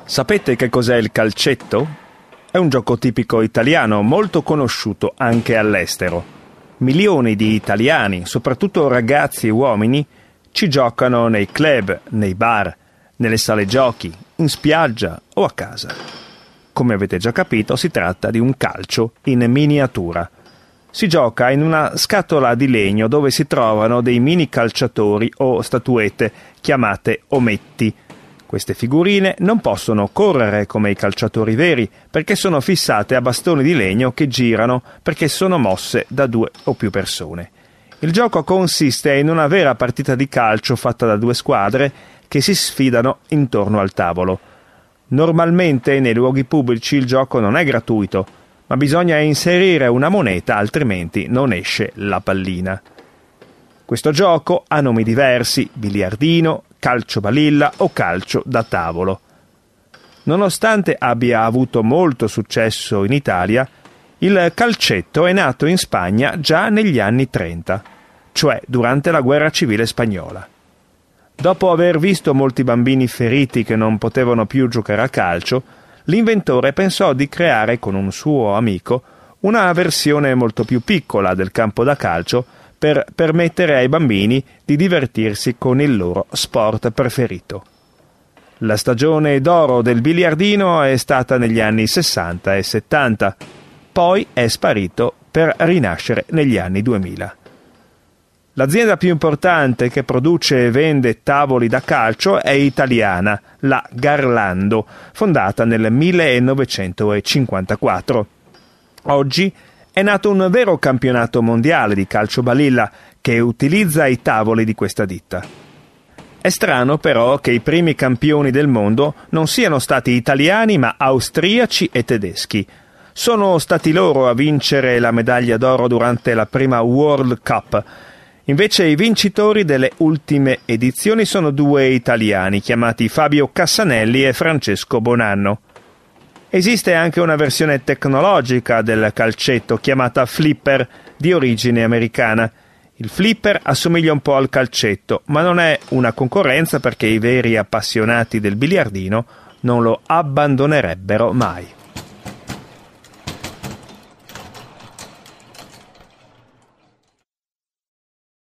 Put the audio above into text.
Sapete che cos'è il calcetto? È un gioco tipico italiano, molto conosciuto anche all'estero. Milioni di italiani, soprattutto ragazzi e uomini, ci giocano nei club, nei bar, nelle sale giochi, in spiaggia o a casa. Come avete già capito, si tratta di un calcio in miniatura. Si gioca in una scatola di legno dove si trovano dei mini calciatori o statuette chiamate ometti. Queste figurine non possono correre come i calciatori veri perché sono fissate a bastoni di legno che girano perché sono mosse da 2 o più persone. Il gioco consiste in una vera partita di calcio fatta da 2 squadre che si sfidano intorno al tavolo. Normalmente nei luoghi pubblici il gioco non è gratuito, ma bisogna inserire una moneta, altrimenti non esce la pallina. Questo gioco ha nomi diversi: biliardino, calcio balilla o calcio da tavolo. Nonostante abbia avuto molto successo in Italia, il calcetto è nato in Spagna già negli anni 30, cioè durante la guerra civile spagnola. Dopo aver visto molti bambini feriti che non potevano più giocare a calcio, l'inventore pensò di creare con un suo amico una versione molto più piccola del campo da calcio per permettere ai bambini di divertirsi con il loro sport preferito. La stagione d'oro del biliardino è stata negli anni 60 e 70, poi è sparito per rinascere negli anni 2000. L'azienda più importante che produce e vende tavoli da calcio è italiana, la Garlando, fondata nel 1954. Oggi è nato un vero campionato mondiale di calcio balilla che utilizza i tavoli di questa ditta. È strano però che i primi campioni del mondo non siano stati italiani ma austriaci e tedeschi. Sono stati loro a vincere la medaglia d'oro durante la prima World Cup. Invece i vincitori delle ultime edizioni sono 2 italiani chiamati Fabio Cassanelli e Francesco Bonanno. Esiste anche una versione tecnologica del calcetto chiamata flipper di origine americana. Il flipper assomiglia un po' al calcetto, ma non è una concorrenza perché i veri appassionati del biliardino non lo abbandonerebbero mai.